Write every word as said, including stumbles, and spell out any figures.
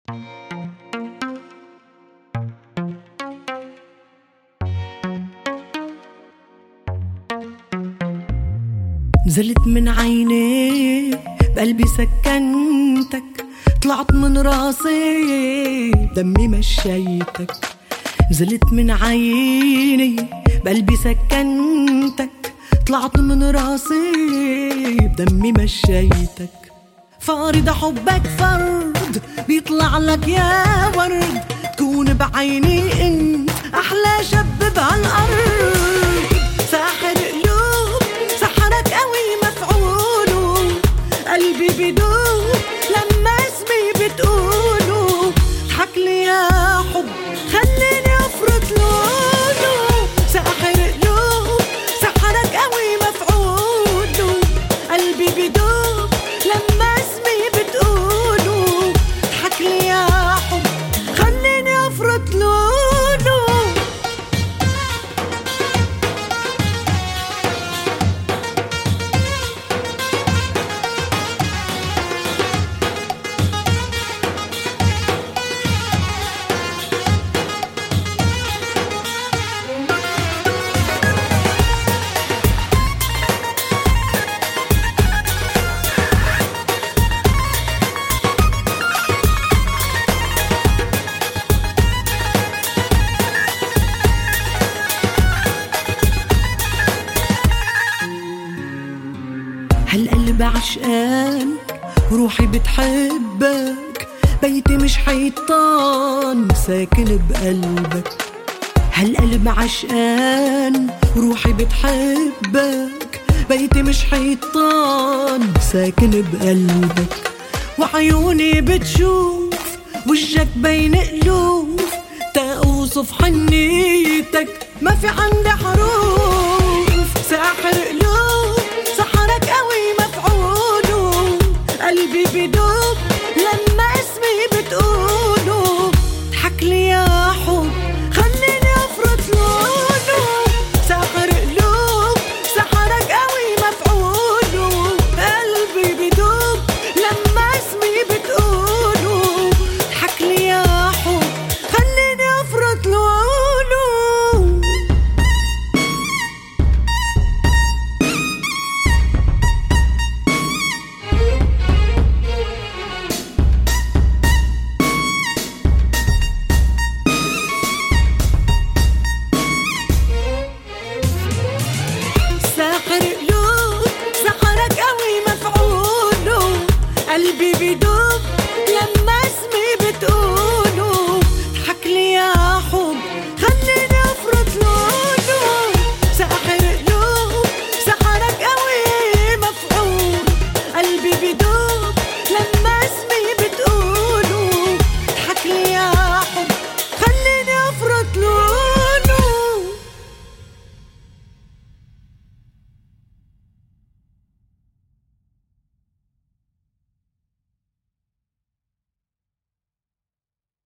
نزلت من عيني بقلبي سكنتك، طلعت من راسي دمي مشيتك. نزلت من عيني بقلبي سكنتك، طلعت من راسي بدمي مشيتك. فارض حبك فرد بيطلع لك يا ورد، تكون بعيني انت احلى شاب بهالارض. ساحر قلوب سحرك قوي مفعوله، قلبي بدوب لما اسمي بتقوله. اضحك لي يا حب خليني افرط لونه، ساحر قلوب سحرك قوي مفعوله، قلبي بدوب لما اسمي بتقوله. اضحك لي يا حب خليني افرط لونه. هالقلب عشقان روحي بتحبك، بيتي مش حيطان ساكن بقلبك. هالقلب عشقان روحي بتحبك، بيتي مش حيطان ساكن بقلبك. وعيوني بتشوف وجهك بين قلوب، تأوصف حنيتك ما في عندي حروف. ساحر قلوب سحرك قوي مفعوله، قلبي بدون